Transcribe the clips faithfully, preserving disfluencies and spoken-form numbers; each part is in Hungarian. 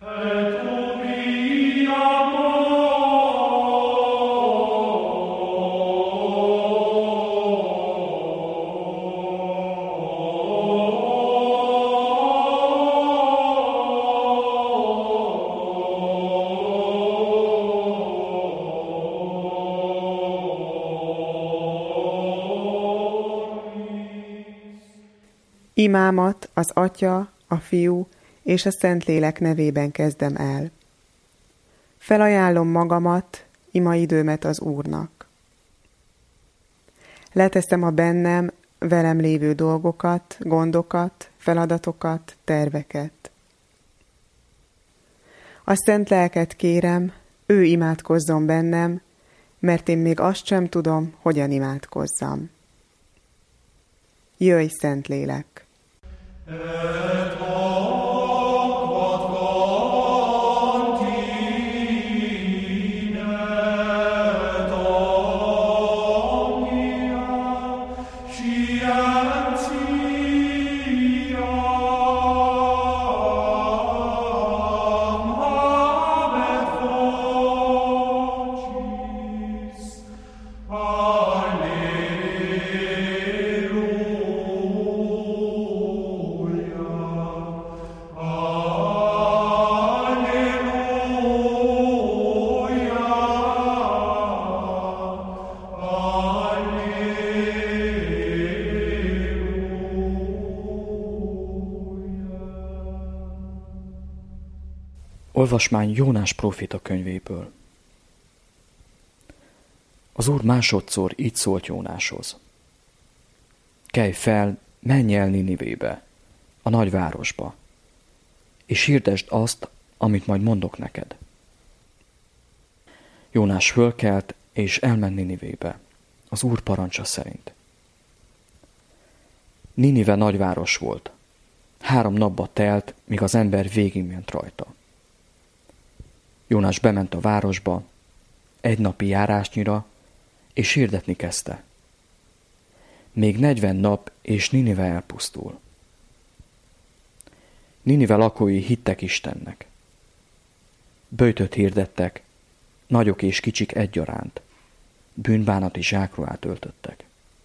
Imámat az Atya, a Fiú és a Szentlélek nevében kezdem el. Felajánlom magamat, imaidőmet az Úrnak. Leteszem a bennem, velem lévő dolgokat, gondokat, feladatokat, terveket. A Szent Lelket kérem, ő imádkozzon bennem, mert én még azt sem tudom, hogyan imádkozzam. Jöjj, Szentlélek! Et Olvasmány Jónás próféta könyvéből. Az Úr másodszor így szólt Jónáshoz. Kelj fel, menj el Ninivébe, a nagyvárosba, és hirdesd azt, amit majd mondok neked. Jónás fölkelt, és elment Ninivébe, az Úr parancsa szerint. Ninive nagyváros volt. Három napba telt, míg az ember végigment rajta. Jónás bement a városba, egy napi járásnyira, és hirdetni kezdte. Még negyven nap, és Ninive elpusztul. Ninive lakói hittek Istennek. Böjtöt hirdettek, nagyok és kicsik egyaránt, bűnbánati zsákruhát öltöttek.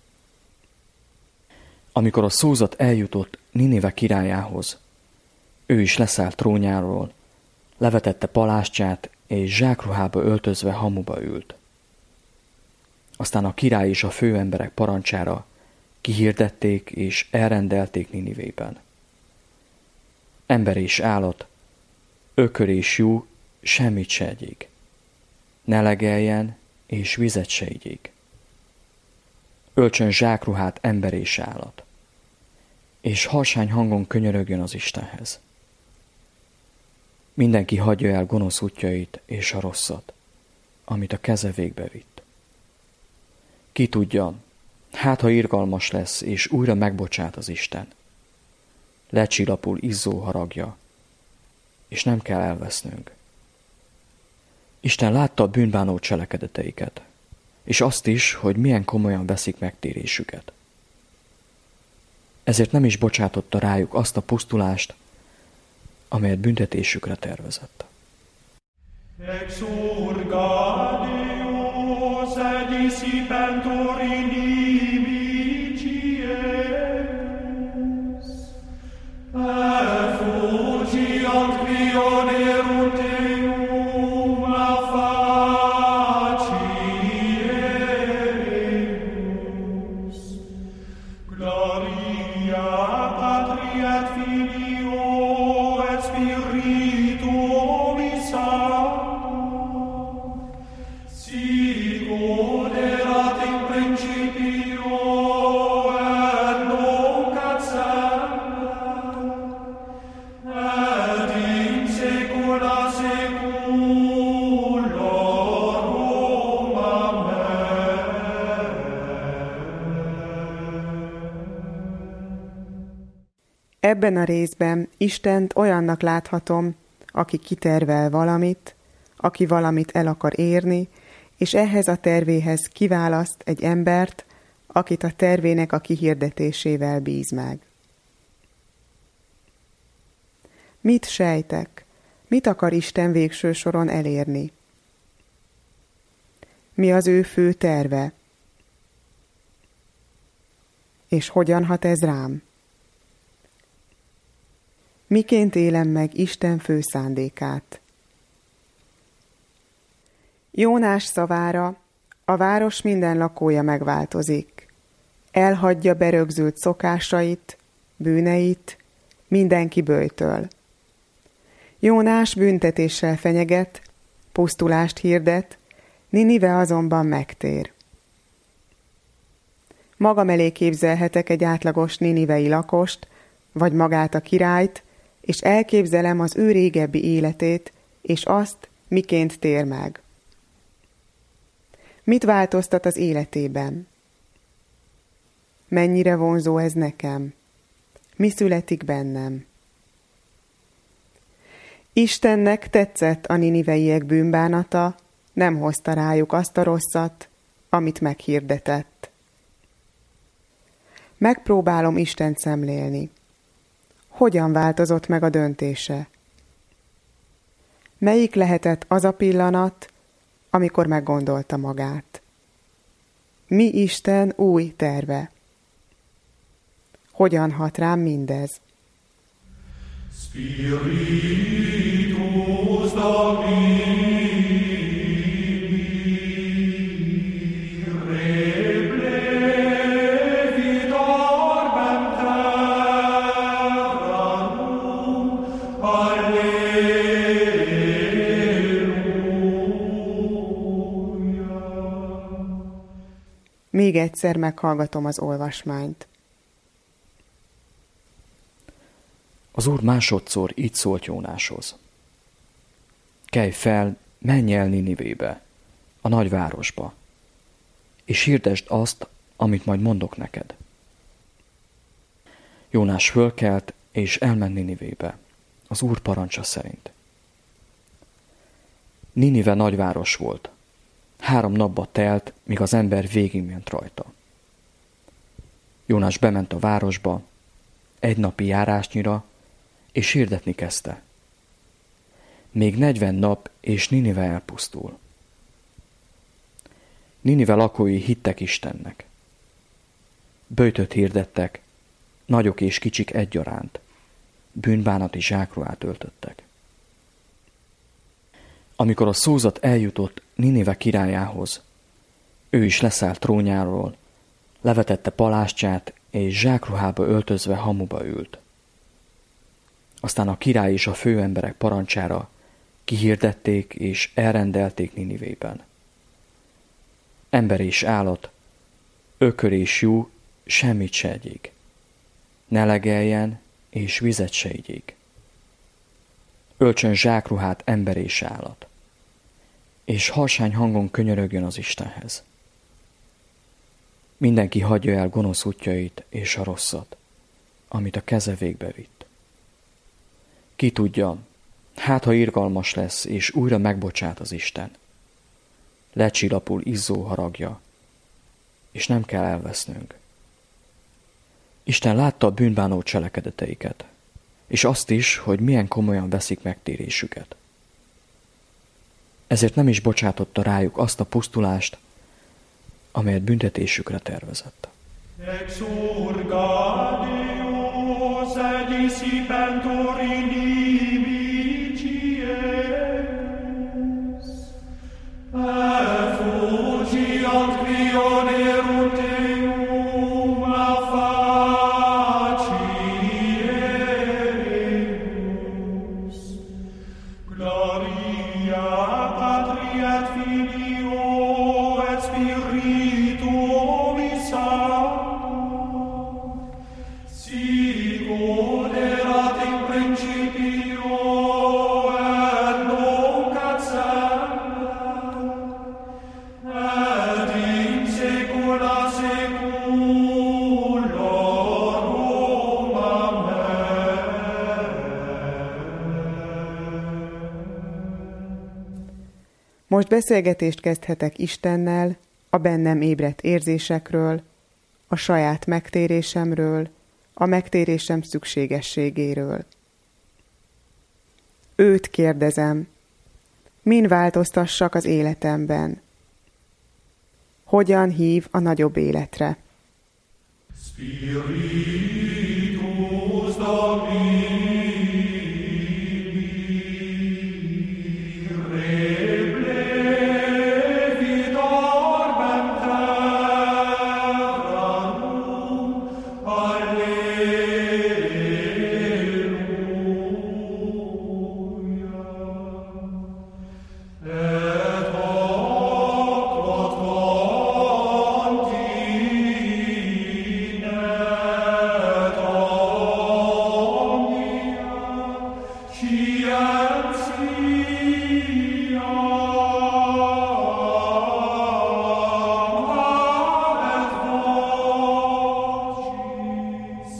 Amikor a szózat eljutott Ninive királyához, ő is leszállt trónjáról, levetette palástját, és zsákruhába öltözve hamuba ült. Aztán a király és a főemberek parancsára kihirdették és elrendelték Ninivében. Ember és állat, ökör és jú semmit se egyék. Ne legeljen, és vizet se igyék. Öltsön zsákruhát ember és állat, és harsány hangon könyörögjön az Istenhez. Mindenki hagyja el gonosz útjait és a rosszat, amit a keze végbe vitt. Ki tudja, hát ha irgalmas lesz, és újra megbocsát az Isten. Lecsillapul izzó haragja, és nem kell elvesznünk. Isten látta a bűnbánó cselekedeteiket, és azt is, hogy milyen komolyan veszik megtérésüket. Ezért nem is bocsátotta rájuk azt a pusztulást, amelyet büntetésükre tervezett. Exurga Deus et dissipentur inimiciemus, effugiant pionerum Deum a facieremus. Gloria Patri et Filio et Spiritui Sancto, sic ut erat in principio et nunc et semper, et in saecula saeculorum. Amen. Ebben a részben Istent olyannak láthatom, aki kitervel valamit, aki valamit el akar érni, és ehhez a tervéhez kiválaszt egy embert, akit a tervének a kihirdetésével bíz meg. Mit sejtek? Mit akar Isten végső soron elérni? Mi az ő fő terve? És hogyan hat ez rám? Miként élem meg Isten fő szándékát? Jónás szavára a város minden lakója megváltozik. Elhagyja berögzült szokásait, bűneit, mindenki böjtöl. Jónás büntetéssel fenyeget, pusztulást hirdet, Ninive azonban megtér. Magam elé képzelhetek egy átlagos ninivei lakost, vagy magát a királyt, és elképzelem az ő régebbi életét, és azt, miként tér meg. Mit változtat az életében? Mennyire vonzó ez nekem? Mi születik bennem? Istennek tetszett a niniveiek bűnbánata, nem hozta rájuk azt a rosszat, amit meghirdetett. Megpróbálom Istent szemlélni. Hogyan változott meg a döntése? Melyik lehetett az a pillanat, amikor meggondolta magát? Mi Isten új terve? Hogyan hat rám mindez? Spiritus Domini replevit orbem terranum, Alleluia. Még egyszer meghallgatom az olvasmányt. Az Úr másodszor így szólt Jónáshoz. Kelj fel, menj el Ninivébe, a nagyvárosba, és hirdesd azt, amit majd mondok neked. Jónás fölkelt, és elment Ninivébe, az Úr parancsa szerint. Ninive nagyváros volt. Három napba telt, míg az ember végigment rajta. Jónás bement a városba, egy napi járásnyira, és hirdetni kezdte. Még negyven nap, és Ninive elpusztul. Ninive lakói hittek Istennek. Böjtöt hirdettek, nagyok és kicsik egyaránt, bűnbánati zsákruhát öltöttek. Amikor a szózat eljutott Ninive királyához, ő is leszállt trónjáról, levetette palástját, és zsákruhába öltözve hamuba ült. Aztán a király és a főemberek parancsára kihirdették és elrendelték Ninivében. Ember és állat, ökör és jú semmit se egyék. Ne legeljen és vizet se igyék. Öltsön zsákruhát ember és állat, és harsány hangon könyörögjön az Istenhez. Mindenki hagyja el gonosz útjait és a rosszat, amit a keze végbe vitt. Ki tudja, hát ha irgalmas lesz, és újra megbocsát az Isten. Lecsillapul izzó haragja, és nem kell elvesznünk. Isten látta a bűnbánó cselekedeteiket, és azt is, hogy milyen komolyan veszik megtérésüket. Ezért nem is bocsátotta rájuk azt a pusztulást, amelyet büntetésükre tervezett. Exurgadius et dissipentur inimicies, effugiant quionerunt eum afacieremus. Gloria Patri et Filio et Spiritui Sancto, sic ut erat in principio et nunc et semper, et in saecula saeculorum. Amen. Most beszélgetést kezdhetek Istennel a bennem ébredt érzésekről, a saját megtérésemről, a megtérésem szükségességéről. Őt kérdezem. Min változtassak az életemben? Hogyan hív a nagyobb életre? Spiritus Domini replevit orbem terranum, Alleluia. Et hoc quod continet omnia scientia habet vocis.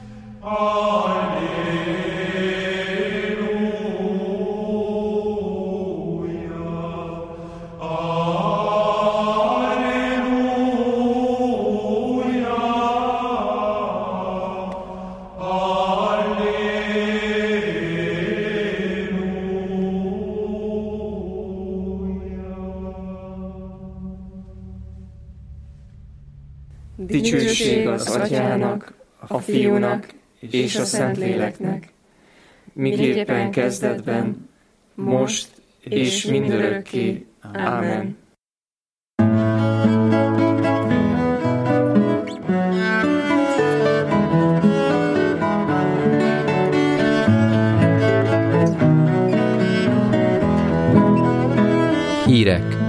Dicsőség az Atyának, a Fiúnak és a Szentléleknek, miképpen kezdetben, most és mindörökké. Ámen. Hírek.